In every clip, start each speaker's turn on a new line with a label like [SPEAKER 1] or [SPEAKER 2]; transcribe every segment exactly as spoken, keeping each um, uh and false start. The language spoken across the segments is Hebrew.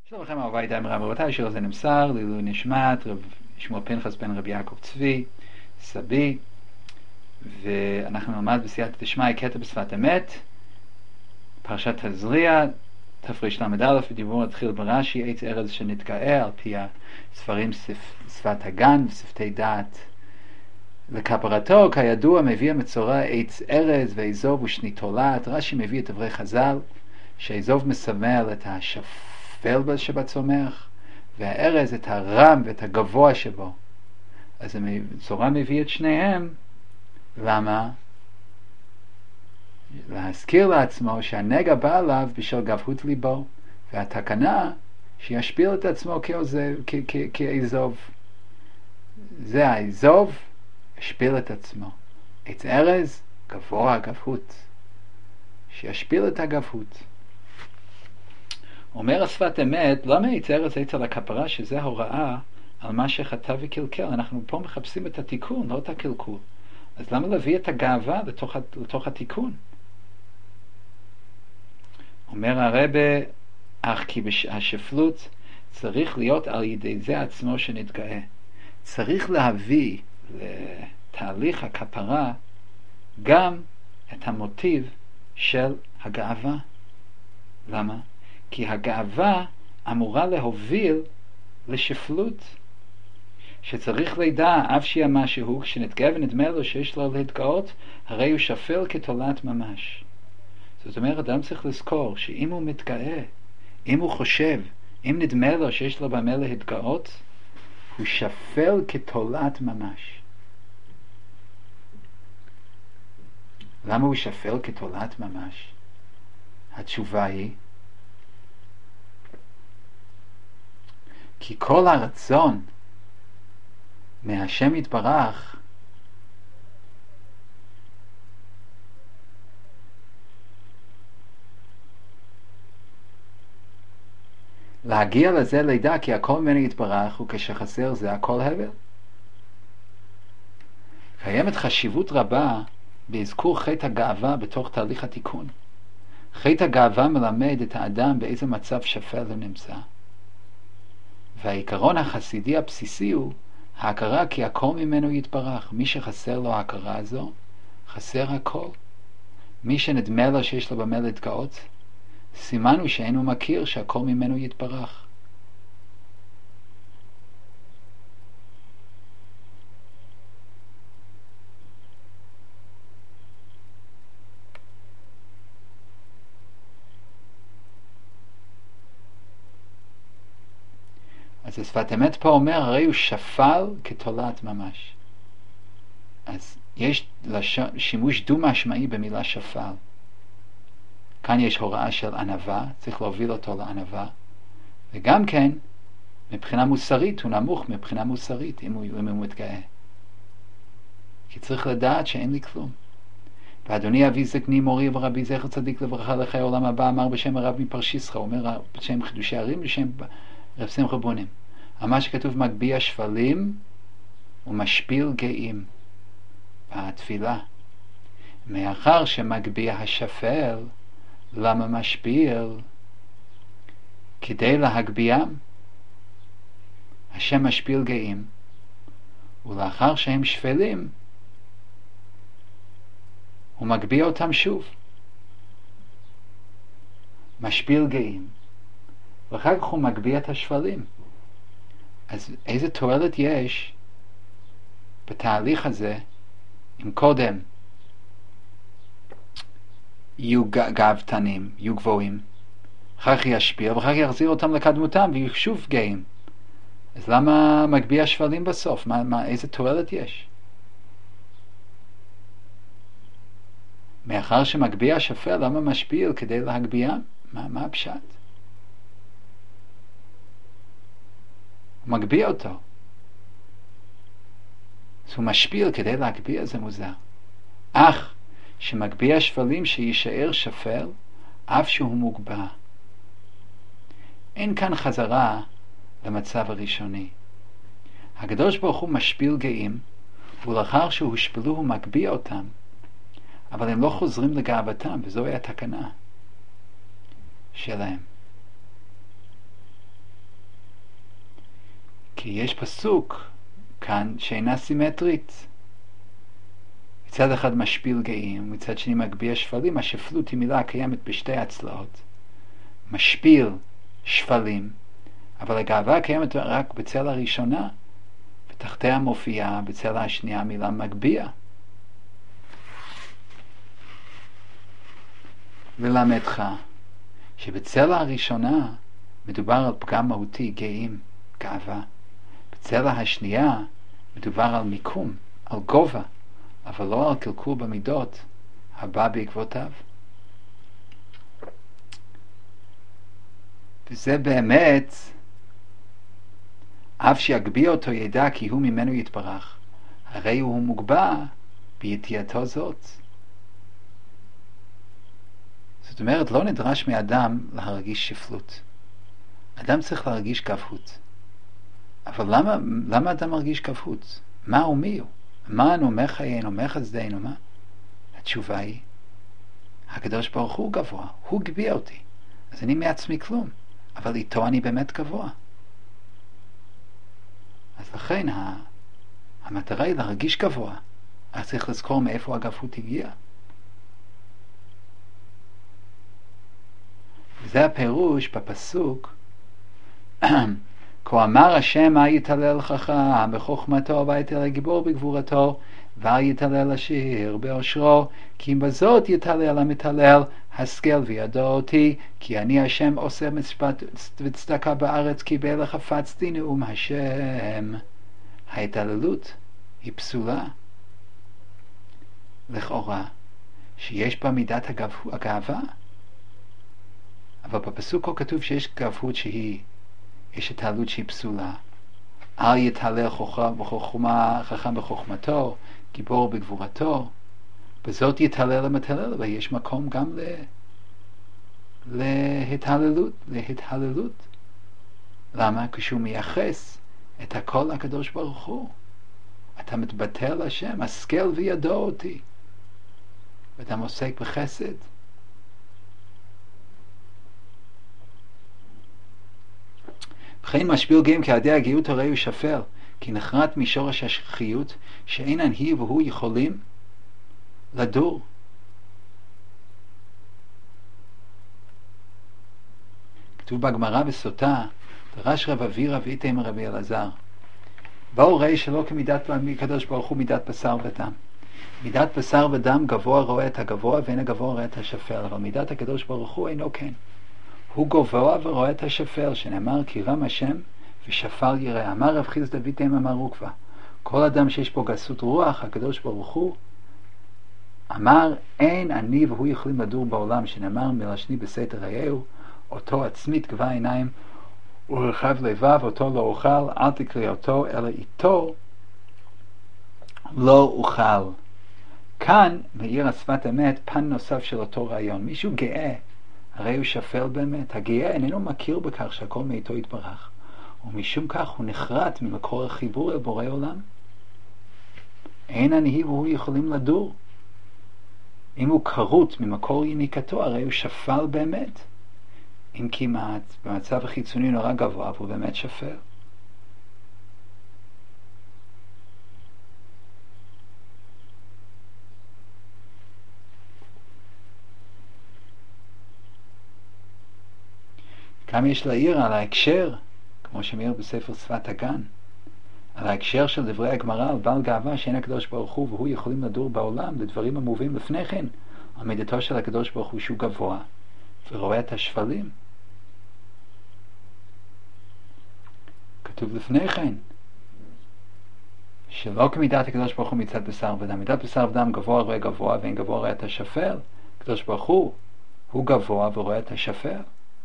[SPEAKER 1] שלום לכם אהובי די מרב רבותיי, שיר הזה נמסר לעילוי נשמת רב שמואל פנחס בן רבי יעקב צבי סבי, ואנחנו נלמד בסייעתא דשמיא קטע בשפת אמת, פרשת תזריע תרל"א, ודיבור התחיל ברש"י עץ ארז שנתגאה על פי הספרים שפת הגן ושפתי דעת. לכפרתו כידוע מביא המצורע עץ ארז ואזוב ושני תולעת. רש"י מביא את דברי חז"ל שהאזוב מסמל את השפל שבצומח והארז את הרם ואת הגבוה שבו. אז המצורע מביא את שניהם. למה? להזכיר לעצמו שהנגע בא עליו בשל גבהות ליבו, והתקנה שישפיל את עצמו כאזוב. זה האזוב ישפיל את עצמו. עץ ארז גבוה גבהות, שישפיל את הגבהות. אומר השפת אמת, למה עץ ארז עץ על הכפרה, שזה הוראה על מה שחטא וקלקל? אנחנו פה מחפשים את התיקון, לא את הקלקול. אז למה להביא את הגאווה לתוך, לתוך התיקון? אומר הרבה, אך כי השפלות צריך להיות על ידי זה עצמו שנתגאה. צריך להביא לתהליך הכפרה גם את המוטיב של הגאווה. למה? כי הגאווה אמורה להוביל לשפלות, שצריך לידע אף שיהיה משהו, כשנתגאה ונדמה לו שיש לו להתגאות, הרי הוא שפל כתולעת ממש. זאת אומרת, אדם צריך לזכור שאם הוא מתגאה, אם הוא חושב, אם נדמה לו שיש לו במה להתגאות, הוא שפל כתולעת ממש. למה הוא שפל כתולעת ממש? התשובה היא כי כל הרצון מהשם יתברך להגיע לזה לידע כי הכל ממנו יתברך, וכשחסר זה הכל הבל. קיימת חשיבות רבה באזכור חטא הגאווה בתוך תהליך התיקון. חטא הגאווה מלמד את האדם באיזה מצב שפל הוא נמצא, והעיקרון החסידי הבסיסי הוא ההכרה כי הכל ממנו יתברך. מי שחסר לו ההכרה הזו, חסר הכל. מי שנדמה לו שיש לו במה להתגאות, סימן הוא שאינו מכיר שהכל ממנו יתברך. אז השפת אמת פה אומר, הרי הוא שפל כתולעת ממש. אז יש שימוש דו משמעי במילה שפל. כאן יש הוראה של ענווה, צריך להוביל אותו לענווה, וגם כן מבחינה מוסרית הוא נמוך מבחינה מוסרית אם הוא, אם הוא מתגאה, כי צריך לדעת שאין לי כלום. ואדוני אבי זקני מורי ורבי זכר צדיק לברכה לחיי העולם הבא, אמר בשם הרב מפרשיסחה, אומר בשם חידושי הרים, בשם רב שמחה בונים, מה שכתוב מגביה שפלים ומשפיל גאים בתפילה. מאחר שמגביה השפל, למה משפיל? כדי להגביהם. השם משפיל גאים, ולאחר שהם שפלים הוא מגביה אותם שוב. משפיל גאים, ואחר כך הוא מגביה את השפלים. אז איזה תועלת יש בתהליך הזה אם קודם יהיו גאוותנים, יהיו גבוהים, אחר כך ישפיל, ואחר כך יחזיר אותם לקדמותם ויהיו שוב גאים? אז למה מגביה שפלים בסוף? מה, מה, איזה תועלת יש? מאחר שמגביה שפל, למה משפיל? כדי להגביה? מה, מה הפשט? הוא מגביה אותו, אז הוא משפיל כדי להגביה, זה מוזר. אך שמגביה שפלים שישאר שפל אף שהוא מוגבע. אין כאן חזרה למצב הראשוני. הקדוש ברוך הוא משפיל גאים, ולאחר שהושפלו הוא מגביה אותם, אבל הם לא חוזרים לגאוותם, וזוהי התקנה שלהם. כי יש פסוק כאן שאינה סימטרית. מצד אחד משפיל גאים, מצד שני מגביה שפלים. השפלות היא מילה הקיימת בשתי הצלעות. משפיל שפלים, אבל הגאווה קיימת רק בצלע הראשונה, ותחתיה מופיעה בצלע השנייה מילה מגביה. ללמדך שבצלע הראשונה מדובר על פגם מהותי, גאים, גאווה. בצלע השנייה מדובר על מיקום, על גובה, אבל לא על קלקול במידות הבא בעקבותיו. וזה באמת, אף שיגביה אותו ידע כי הוא ממנו יתברך, הרי הוא מוגבע בידיעתו זאת. זאת אומרת, לא נדרש מאדם להרגיש שפלות. אדם צריך להרגיש גבהות. אבל למה, למה אדם מרגיש גבהות? מה הוא מי הוא? מה אנו מחיינו, מחסדנו, מה? התשובה היא, הקדוש ברוך הוא גבוה, הוא גביה אותי. אז אני מעצמי כלום, אבל איתו אני באמת גבוה. אז לכן המטרה היא להרגיש גבוה. אז צריך לזכור מאיפה הגבהות הגיעה. וזה הפירוש בפסוק, כה אמר השם מה יתהלל חכם בחוכמתו ויתהלל גיבור בגבורתו ואל יתהלל עשיר בעושרו, כי אם בזאת יתהלל המתהלל השכל וידע אותי, כי אני השם עושה משפט וצדקה בארץ, כי באלה חפצתי נאום השם. ההתהללות היא פסולה לכאורה, שיש בה מידת הגאווה, אבל בפסוק כתוב שיש גבהות שהיא, יש התהללות שהיא פסולה. אל יתהלל חכמה, חכם בחוכמתו, גיבור בגבורתו. בזאת יתהלל המתהלל, ויש מקום גם ל... להתהללות, להתהללות. למה? כשהוא מייחס את הכל לקדוש ברוך הוא. אתה מתבטא להשם, השכל וידע אותי. ואתה עוסק בחסד. וכן משפיל גאים כעדי הגאות הרי הוא שפל, כי נחרט משורש השכחיות שאינן היא והוא יכולים לדור. כתוב בגמרא בסוטה, דרש רב אבירא ואיתמר רבי אלעזר, באו ראי שלא כמידת הקדוש ברוך הוא מידת בשר ודם. מידת בשר ודם גבוה רואה את הגבוה ואין הגבוה רואה את השפל, אבל מידת הקדוש ברוך הוא אינו כן. הוא גבוה ורואה את השפל, שנאמר כי רם השם ושפל יראה. אמר רב חיסדא ויטמר אמר רוקווה, כל אדם שיש פה גסות רוח, הקדוש ברוך הוא אמר אין אני והוא יכולים לדור בעולם, שנאמר מלשני בסתר רעהו, אותו עצמי תגבה עיניים ורחב לבב, אותו לא אוכל, אל תקרא אותו, אלא איתו לא אוכל. כאן מאיר השפת אמת פן נוסף של אותו רעיון. מישהו גאה, הרי הוא שפל באמת. הגאה איננו מכיר בכך שהכל מאיתו יתברך, ומשום כך הוא נחרט ממקור החיבור אל בורא עולם. אין אני והוא יכולים לדור. אם הוא קרות ממקור יניקתו, הרי הוא שפל באמת. אם כמעט במצב החיצוני נורא גבוה, והוא באמת שפל. גם יש להעיר על ההקשר, כמו שמעיר בספר שפת הגן, על ההקשר של דברי הגמרא על בעל גאווה שאין הקדוש ברוך הוא והוא יכולים לדור בעולם, לדברים המובאים לפני כן, על מידתו של הקדוש ברוך הוא שהוא גבוה ורואה את השפלים. כתוב לפני כן שלא כמידת הקדוש ברוך הוא מצד בשר ודם. מידת בשר ודם גבוה רואה גבוה ואין גבוה רואה את השפל. הקדוש ברוך הוא הוא גבוה ורואה את השפל.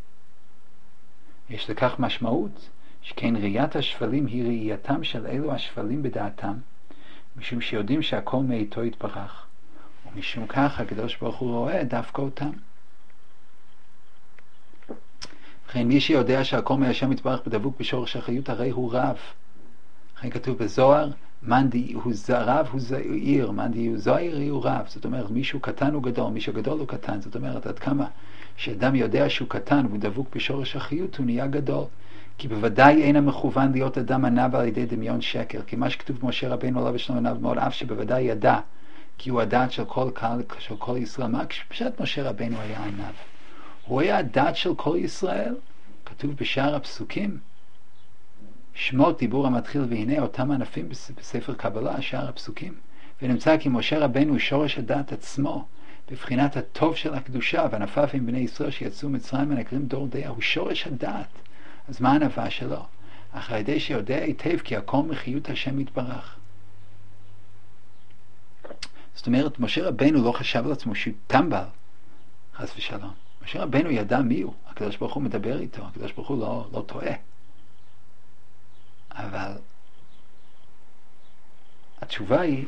[SPEAKER 1] יש לכך משמעות שכן ראיית השפלים היא ראייתם של אלו השפלים בדעתם, משום שיודעים שהכל מאיתו יתברך, ומשום כך הקדוש ברוך הוא רואה דווקא אותם. לכן מי שיודע שהכל מהשם יתברך בדבוק בשורש החיות, הרי הוא רב. לכן כתוב בזוהר, מאן דהיהו רב הוא זעיר, מאן דהיהו זעיר הוא רב. זאת אומרת, מישהו קטן הוא גדול, מישהו גדול הוא קטן. זאת אומרת, עד כמה שאדם יודע שהוא קטן והוא דבוק בשורש החיות, הוא נהיה גדול. כי בוודאי אין המכוון להיות אדם ענב על ידי דמיון שקר, כי מה שכתוב משה רבינו עליו ושלום ענב מאוד, אף שבוודאי ידע, כי הוא הדעת של כל קהל, של כל ישראל. מה כשפשט משה רבינו היה ענב? הוא היה הדעת של כל ישראל. כתוב בשאר הפסוקים, שמות דיבור המתחיל והנה אותם ענפים בספר קבלה, שאר הפסוקים. ונמצא כי משה רבינו הוא שורש הדעת עצמו, בבחינת הטוב של הקדושה, וענפיו עם בני ישראל שיצאו מצרים ונקראים דור דעה, הוא שורש הדעת. אז מה הענווה שלו? אך על ידי שיודע היטב כי הכל מחיות השם יתברך. זאת אומרת, משה רבינו לא חשב על עצמו שהוא טמבל, חס ושלום. משה רבינו ידע מי הוא, הקדוש ברוך הוא מדבר איתו, הקדוש ברוך הוא לא, לא טועה. אבל התשובה היא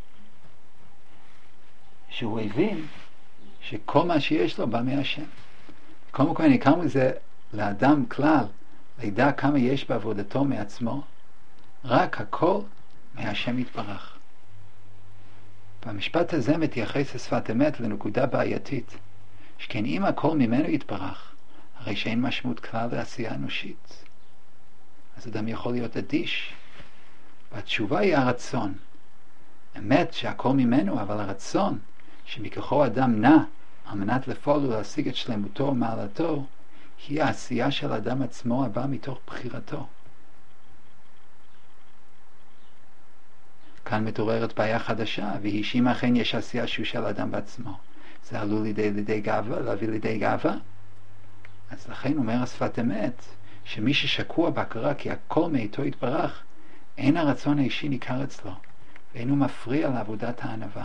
[SPEAKER 1] שהוא הבין שכל מה שיש לו בא מהשם. כל מקום אני קם לזה לאדם כלל, לידע כמה יש בעבודתו מעצמו, רק הכל מהשם יתברך. במשפט הזה מתייחס לשפת אמת לנקודה בעייתית, שכן אם הכל ממנו יתברך, הרי שאין משמעות כלל לעשייה אנושית. אז אדם יכול להיות אדיש. והתשובה היא הרצון. אמת שהכל ממנו, אבל הרצון שמכוחו אדם נע על מנת לפעול ולהשיג את שלמותו ומעלתו, היא העשייה של האדם עצמו הבא מתוך בחירתו. כאן מתעוררת בעיה חדשה, והיא שאם אכן יש עשייה שהוא של האדם בעצמו, זה עלול לידי, לידי גאווה, להביא לידי גאווה. אז לכן אומר השפת אמת, שמי ששקוע בהכרה כי הכל מאיתו יתברך, אין הרצון האישי ניכר אצלו, ואין הוא מפריע לעבודת הענווה.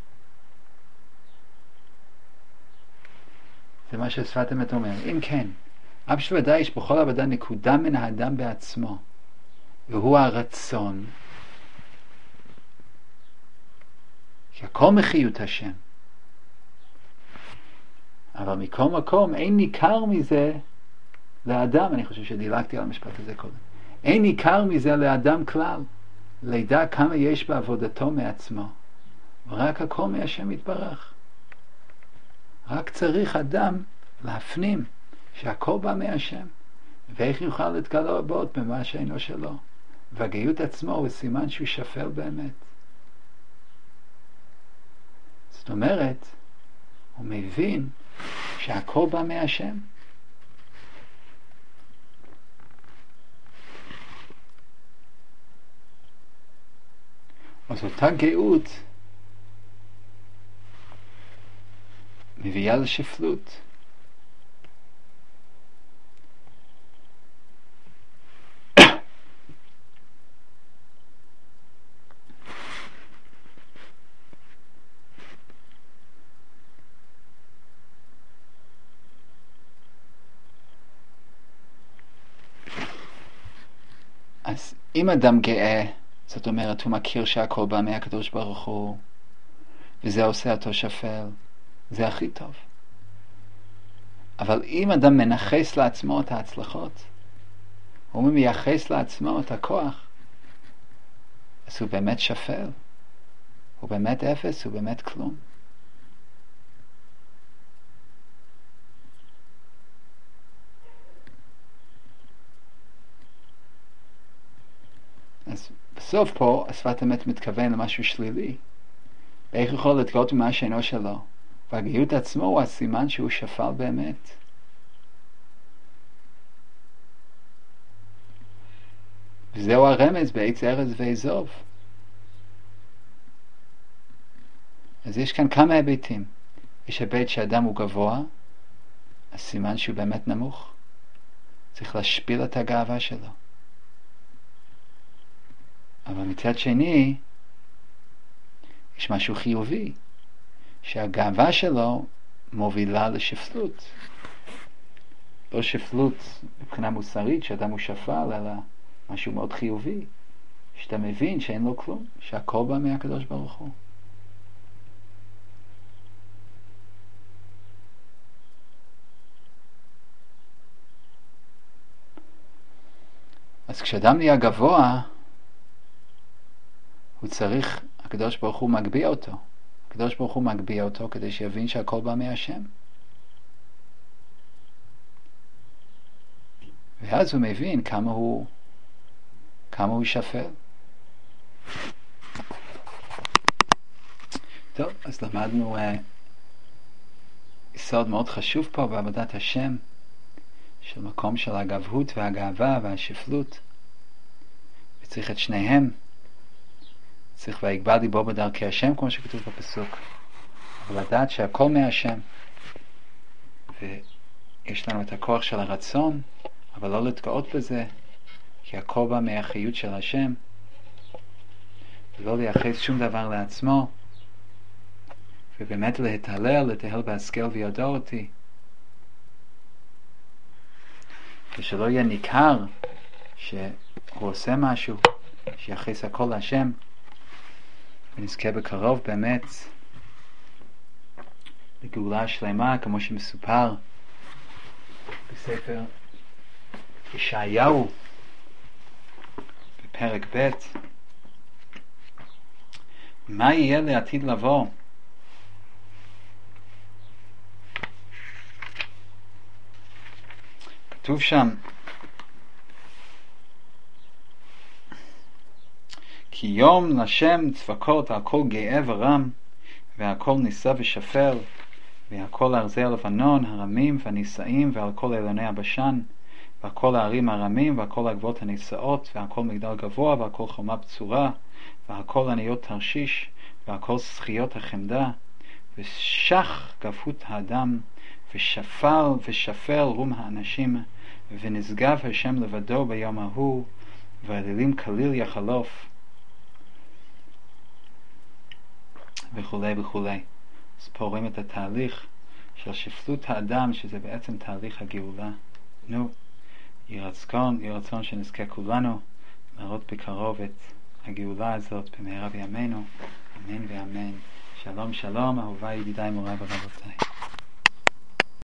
[SPEAKER 1] זה מה שהשפת אמת אומר. אם כן, אף שוודאי יש בכל עבודה נקודה מן האדם בעצמו, והוא הרצון, כי הכל מחיות השם. אבל מכל מקום אין ניכר מזה לאדם, אני חושב שדילגתי על המשפט הזה קודם, אין ניכר מזה לאדם כלל, לידע כמה יש בעבודתו מעצמו, ורק הכל מהשם יתברך. רק צריך אדם להפנים שהכל בא מהשם, ואיך יוכל להתגלות במה שאינו שלו. והגאות עצמו הוא סימן שהוא שפל באמת. זאת אומרת, הוא מבין שהכל בא מהשם. אז אותה גאות מביאה לשפלות. אז אם אדם גאה, זאת אומרת הוא מכיר שהכל בא מהקדוש ברוך הוא, וזה עושה אותו שפל, זה הכי טוב. אבל אם אדם מנחס לעצמו את ההצלחות, הוא מייחס לעצמו את הכוח, אז הוא באמת שפל, הוא באמת אפס, הוא באמת כלום. אז בסוף פה השפת אמת מתכוון למשהו שלילי. ואיך יכול להתגאות ממה שאינו שלו? והגאות עצמו הוא הסימן שהוא שפל באמת. וזהו הרמז בעץ ארז ואזוב. אז יש כאן כמה היבטים. יש היבט שאדם הוא גבוה, הסימן שהוא באמת נמוך. צריך להשפיל את הגאווה שלו. אבל מצד שני, יש משהו חיובי, שהגאווה שלו מובילה לשפלות. לא שפלות מבחינה מוסרית, שאדם הוא שפל, אלא משהו מאוד חיובי, שאתה מבין שאין לו כלום, שהכל בא מהקדוש ברוך הוא. אז כשאדם נהיה גבוה, הוא צריך, הקדוש ברוך הוא מגביה אותו. הקדוש ברוך הוא מגביה אותו כדי שיבין שהכל בא מהשם. ואז הוא מבין כמה הוא כמה הוא שפל. טוב, אז למדנו uh, יסוד מאוד חשוב פה בעבודת השם, של מקום של הגבהות והגאווה והשפלות, וצריך את שניהם. צריך ויגבר דיבו בדרכי השם, כמו שכתוב בפסוק, אבל לדעת שהכל מהשם, ויש לנו את הכוח של הרצון, אבל לא להתגאות בזה, כי הכל בא מהחיות של השם, ולא לייחס שום דבר לעצמו, ובאמת להתהלל, להתהל בהשכל וידע אותי, ושלא יהיה ניכר שהוא עושה משהו, שיחס הכל להשם, ונזכה בקרוב באמת לגאולה שלמה, כמו שמסופר בספר ישעיהו בפרק ב'. מה יהיה לעתיד לבוא? כתוב שם, כי יום לשם צבקות על כל גאה ורם, והכל נישא ושפל, והכל ארזי הלבנון, הרמים והנישאים, ועל כל אילוני הבשן, והכל הערים הרמים, והכל הגבעות הנישאות, והכל מגדל גבוה, והכל חומה בצורה, והכל עניות תרשיש, והכל שחיות החמדה, ושח גבהות האדם, ושפל ושפל רום האנשים, ונשגב השם לבדו ביום ההוא, והאלילים כליל יחלוף, וכולי וכולי. אז פה רואים את התהליך של שפלות האדם, שזה בעצם תהליך הגאולה. נו, יהי רצון, יהי רצון שנזכה כולנו לראות בקרוב את הגאולה הזאת במהרה בימינו, אמן ואמן. שלום שלום, אהוביי, ידידיי, מוריי ורבותיי.